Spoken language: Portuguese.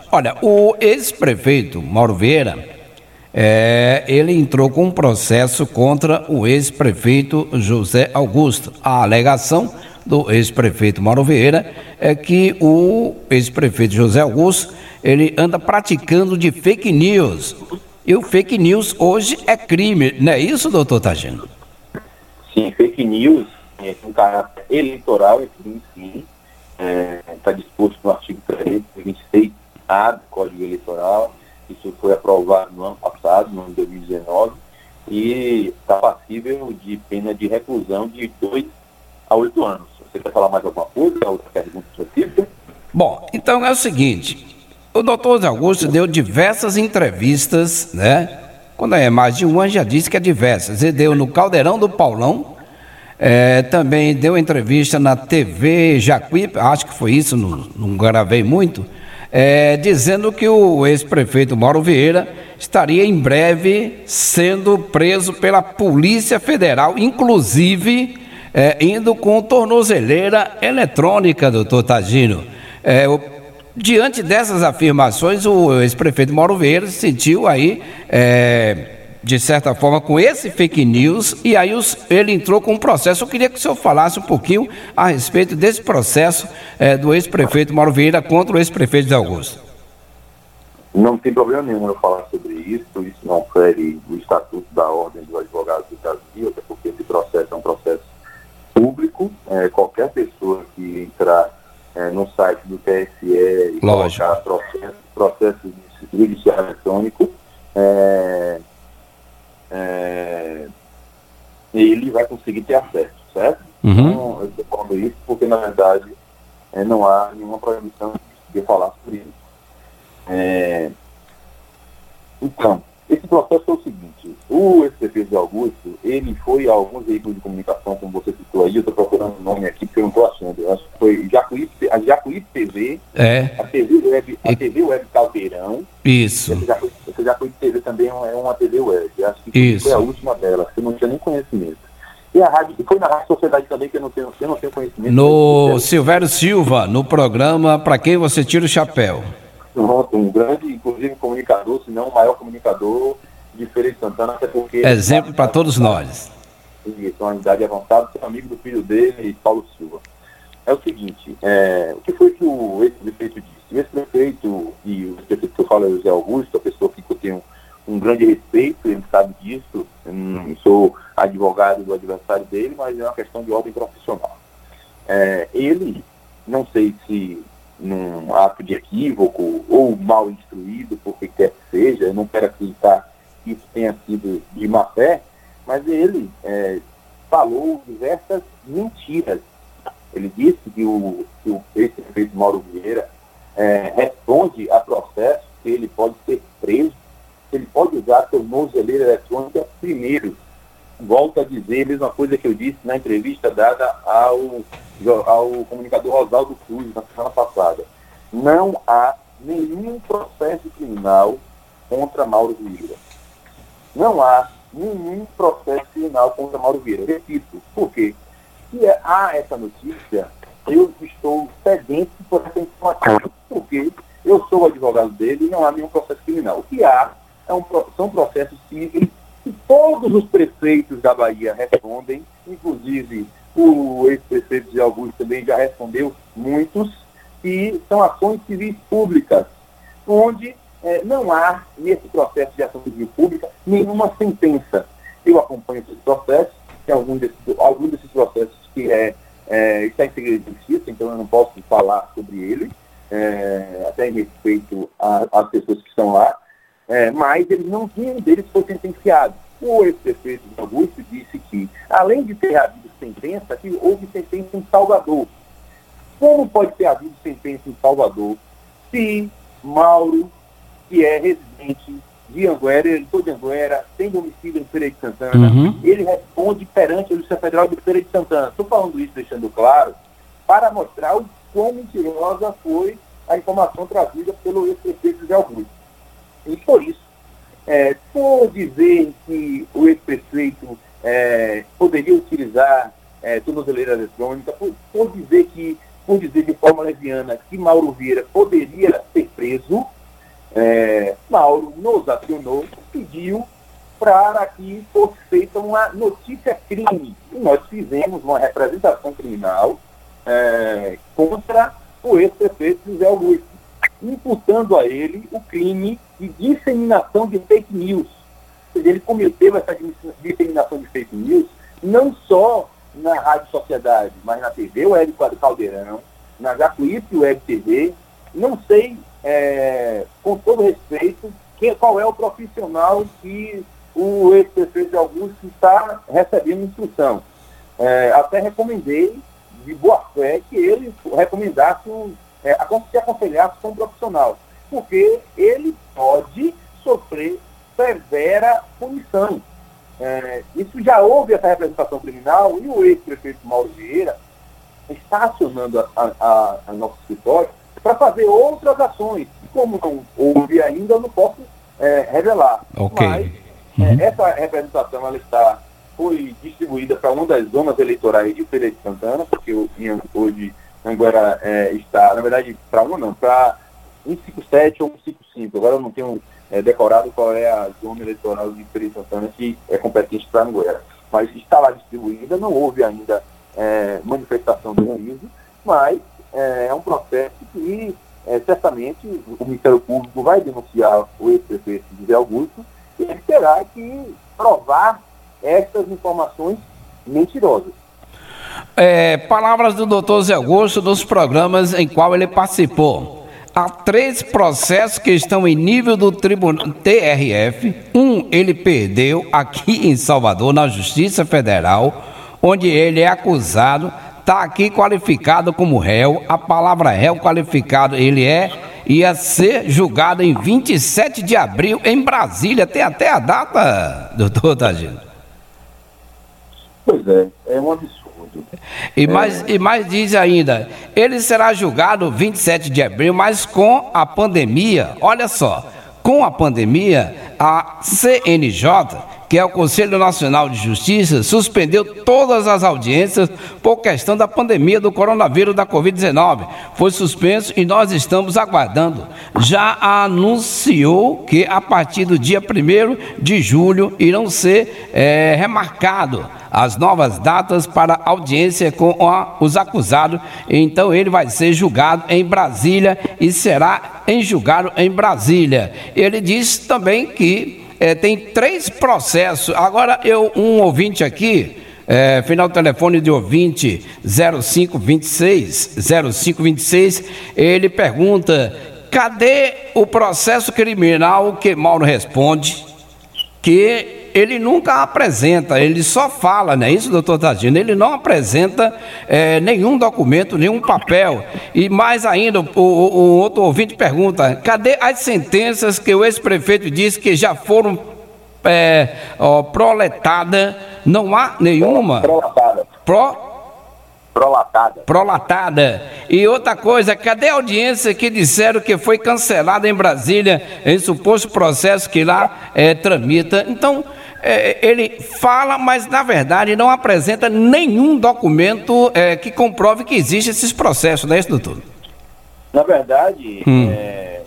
Olha, o ex-prefeito Mauro Vieira, ele entrou com um processo contra o ex-prefeito José Augusto. A alegação do ex-prefeito Mauro Vieira é que o ex-prefeito José Augusto, ele anda praticando de fake news. E o fake news hoje é crime, não é isso, doutor Tagino? Sim, fake news é um caráter eleitoral, é crime, sim. Está disposto no artigo 326A do Código Eleitoral. Isso foi aprovado no ano passado, no ano de 2019, e está passível de pena de reclusão de 2 a 8 anos. Você quer falar mais alguma coisa? Outra pergunta específica? Bom, então é o seguinte, o doutor José Augusto deu diversas entrevistas, né? Quando é mais de uma, já disse que é diversas. Ele deu no Caldeirão do Paulão, também deu entrevista na TV Jacuípe, acho que foi isso, não gravei muito, dizendo que o ex-prefeito Mauro Vieira estaria em breve sendo preso pela Polícia Federal, inclusive indo com tornozeleira eletrônica, doutor Tagino. Diante dessas afirmações, o ex-prefeito Mauro Vieira se sentiu aí, de certa forma, com esse fake news, e aí ele entrou com um processo. Eu queria que o senhor falasse um pouquinho a respeito desse processo do ex-prefeito Mauro Vieira contra o ex-prefeito de Augusto. Não tem problema nenhum eu falar sobre isso não fere o Estatuto da Ordem dos Advogados do Brasil, até porque esse processo é um processo público. Qualquer pessoa que entrar no site do TSE e colocar processo judicial eletrônico, ele vai conseguir ter acesso, certo? Uhum. Então, eu recordo isso porque, na verdade, não há nenhuma proibição de falar sobre isso. Então, esse processo é o seguinte: o ex-prefeito de Augusto, ele foi a alguns veículos de comunicação, como você citou aí, eu estou procurando o nome aqui porque eu não estou achando, eu acho que foi a Jacuípe TV, a TV Web Caldeirão. Isso. Essa Jacuípe TV também é uma TV web, eu acho que isso foi a última dela, eu não tinha nem conhecimento. E a rádio, foi na Rádio Sociedade também, que eu não tenho conhecimento. No Silvério Silva, no programa Pra Quem Você Tira o Chapéu. Um grande, inclusive, comunicador, se não o maior comunicador de Feira de Santana, até porque... Exemplo para todos nós. Isso, uma idade avançada, sou amigo do filho dele, Paulo Silva. É o seguinte, o que foi que o ex-prefeito disse? O ex-prefeito, e o ex-prefeito que eu falo é o José Augusto, a pessoa que eu tenho um grande respeito, ele sabe disso, eu não sou advogado do adversário dele, mas é uma questão de ordem profissional. Ele, não sei se num ato de equívoco ou mal instruído, por que quer que seja, eu não quero acreditar que isso tenha sido de má fé, mas ele falou diversas mentiras. Ele disse que o ex-prefeito Mauro Vieira responde a processo, que ele pode ser preso, que ele pode usar tornozeleira eletrônica primeiro. Volto a dizer a mesma coisa que eu disse na entrevista dada ao comunicador Rosaldo Cruz na semana passada. Não há nenhum processo criminal contra Mauro Vieira. Não há nenhum processo criminal contra Mauro Vieira. Repito, por quê? Se há essa notícia, eu estou sedento por essa informação, porque eu sou advogado dele e não há nenhum processo criminal. O que há são processos cíveis que todos os prefeitos da Bahia respondem, inclusive o ex-prefeito de Augusto também já respondeu muitos, que são ações civis públicas, onde não há, nesse processo de ação civil pública, nenhuma sentença. Eu acompanho esses processos, tem algum desses processos que está em segredo de justiça, então eu não posso falar sobre ele, até em respeito às pessoas que estão lá, mas nenhum deles foi sentenciado. O ex-prefeito de Augusto disse que, além de ter havido sentença, que houve sentença em Salvador. Como pode ter havido sentença em Salvador se Mauro, que é residente de Anguera, ele foi de Anguera, tem domicílio em Feira de Santana, ele responde perante a Justiça Federal de Feira de Santana. Estou falando isso, deixando claro, para mostrar o quão mentirosa foi a informação trazida pelo ex-prefeito de Augusto. E por isso, por dizer que o ex-prefeito poderia utilizar tornozeleira eletrônica, por dizer de forma leviana que Mauro Vieira poderia ser preso, Mauro nos acionou, pediu para que fosse feita uma notícia crime. E nós fizemos uma representação criminal contra o ex-prefeito José Augusto, imputando a ele o crime de disseminação de fake news. Ou seja, ele cometeu essa disseminação de fake news não só na Rádio Sociedade, mas na TV Web Caldeirão, na Jacuípe Web TV. Não sei, com todo respeito, qual é o profissional que o ex-prefeito de Augusto está recebendo instrução. Até recomendei, de boa fé, que ele recomendasse, se aconselhasse com um profissional, porque ele pode sofrer severa punição. Isso já houve essa representação criminal e o ex-prefeito Mauro Vieira está acionando a nosso escritório para fazer outras ações. Como não houve ainda, eu não posso revelar. Okay. Mas essa representação foi distribuída para uma das zonas eleitorais de Feira de Santana, porque hoje Anguera está, na verdade, para uma não, para 157 ou 155. Agora eu não tenho decorado qual é a zona eleitoral de Feira de Santana que é competente para Anguera. Mas está lá distribuída, não houve ainda manifestação do juízo, mas é um processo que certamente o Ministério Público vai denunciar o ex-prefeito José Augusto e ele terá que provar essas informações mentirosas. Palavras do doutor Zé Augusto nos programas em qual ele participou. Há 3 processos que estão em nível do Tribunal TRF. Ele perdeu aqui em Salvador, na Justiça Federal, onde ele é acusado, está aqui qualificado como réu. A palavra réu qualificado, ia ser julgado em 27 de abril em Brasília. Tem até a data, doutor Tagino. Pois é um absurdo. E mais diz ainda, ele será julgado 27 de abril, mas com a pandemia, olha só, com a pandemia, a CNJ, que é o Conselho Nacional de Justiça, suspendeu todas as audiências por questão da pandemia do coronavírus da Covid-19. Foi suspenso e nós estamos aguardando. Já anunciou que a partir do dia 1º de julho irão ser remarcados as novas datas para audiência com os acusados. Então ele vai ser julgado em Brasília e será julgado em Brasília. Ele disse também que tem 3 processos. Agora um ouvinte aqui, final do telefone de ouvinte 0526, ele pergunta: cadê o processo criminal? Que Mauro responde que ele nunca apresenta, ele só fala, não é isso, doutor Tagino? Ele não apresenta nenhum documento, nenhum papel. E mais ainda, o outro ouvinte pergunta: cadê as sentenças que o ex-prefeito disse que já foram proletadas? Não há nenhuma? Prolatada. E outra coisa, cadê a audiência que disseram que foi cancelada em Brasília em suposto processo que lá tramita? Então, ele fala, mas na verdade não apresenta nenhum documento que comprove que existem esses processos, não é isso, doutor? Na verdade,